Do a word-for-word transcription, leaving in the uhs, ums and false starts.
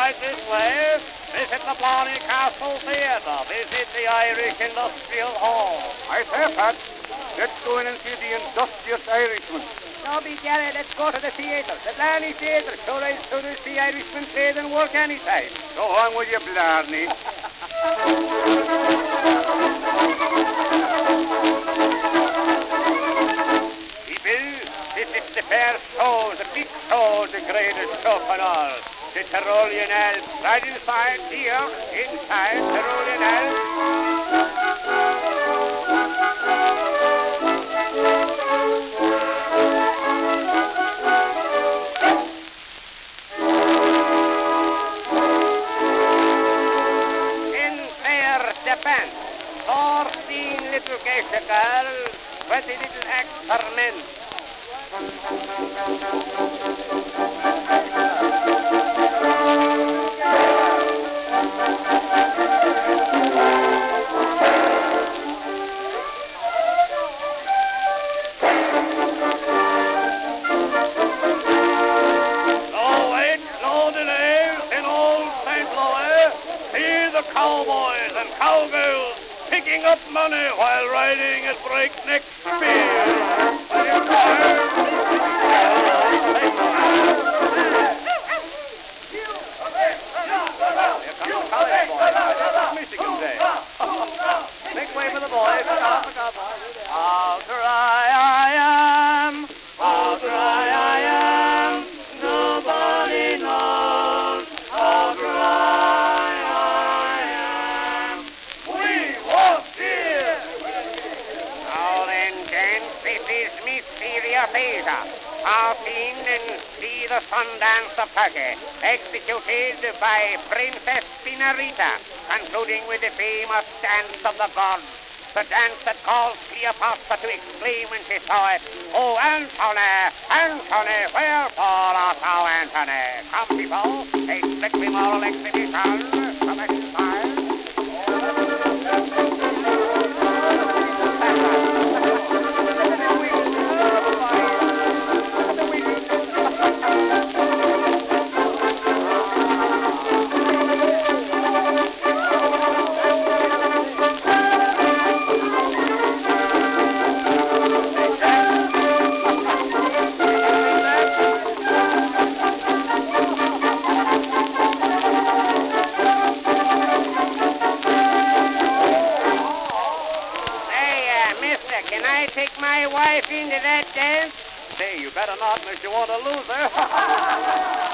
right this way. Visit the Blarney Castle Theatre. Visit the Irish Industrial Hall. I say, Pat, let's go in and see the industrious Irishman. Now, be Gary, let's go to the theatre. The Blarney Theatre. Sure, I should see Irishmen trade and work anytime. Go on with your Blarney. This is the fair show, the big show, the greatest show of all. The Tyrolean Alps, right inside here, inside Tyrolean Alps. In fair Japan, fourteen little geisha girls, twenty little actor men. Cowboys and cowgirls picking up money while riding at breakneck speed. Michigan Day. Make way for the boys. How dry I am, how dry I am, nobody knows how dry I am. We want beer. Now then, gents, this is Mysteria Theatre. Fourteen and see the Sundance of Turkey, executed by Princess Spinarita, concluding with the famous dance of the gods, the dance that caused Cleopatra to exclaim when she saw it, "Oh, Antony, Antony, wherefore art thou Antony?" Come, people, a strictly moral exhibition, commercial style. Can I take my wife into that dance? Say, you better not unless you want to lose her.